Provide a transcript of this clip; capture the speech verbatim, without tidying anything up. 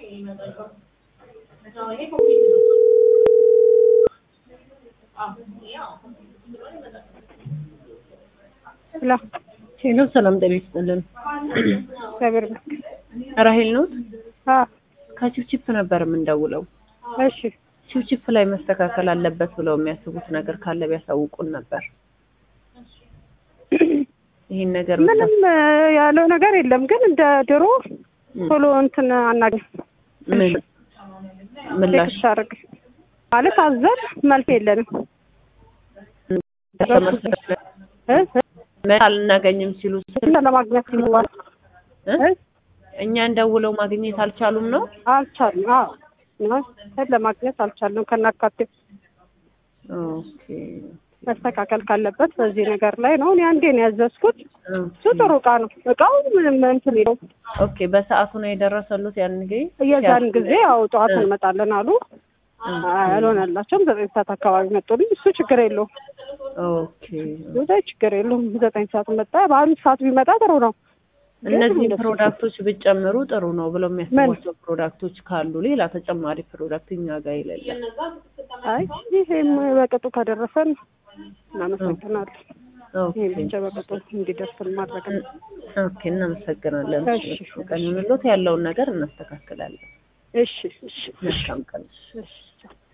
لا ሄሎ ሰላም ጤና ይስጥልን። ሰብር ራሄል ነው አ ከቺፕቺፕ ነበር የምንደውለው። እሺ ቺፕቺፕ ላይ መስተካከል አለበት ብለው የሚያስቡት ነገር ካለ ቢያሳውቁን ነበር። ይሄን ነገር ምንም ያለው ነገር የለም፣ ግን እንደ ድሮ ቶሎ እንትን አናገኝ ምን ምላሽ ታርግ ማለት አዘር መልስ የለንም እ ምን አልናገኝም ሲሉ ለማግኘት ይሞዋል እ እኛ እንደውለው ማግኘት አልቻሉም ነው አልቻሉም። አዎ ነው ለማግኘት አልቻሉም ከናካቴ። ኦኬ መስተካከል ካለበት በዚህ ነገር ላይ ነው። እኔ አንዴ ነው ያዘዝኩት። እሱ ጥሩ ዕቃ ነው። ዕቃው ምንም እንትን ነው። ኦኬ በሰዓቱ ነው የደረሰሉት ያን ጊዜ የዛን ጊዜ አው ጠዋት እንመጣለን አሉ። አልሆነላቸውም። ዘጠኝ ሰዓት አካባቢ መጡልኝ። እሱ ችግር የለውም። ኦኬ ወደ ችግር የለውም። ዘጠኝ ሰዓት መጣ። በአንድ ሰዓት ቢመጣ ጥሩ ነው። እነዚህ ፕሮዳክቶች ብጨምሩ ጥሩ ነው ብለው የሚያስቧቸው ፕሮዳክቶች ካሉ ሌላ ተጨማሪ ፕሮዳክት እኛ ጋር ይለያል። አይ ይሄም በቅጡ ከደረሰን እናመሰግናለን። ኦኬ ይሄ ብቻ በቅጡ እንዲደርስን ማድረግ ነው። ኦኬ እናመሰግናለን። እሺ ቀን ምሎት ያለውን ነገር እናስተካክላለን። እሺ እሺ መልካም ቀን። እሺ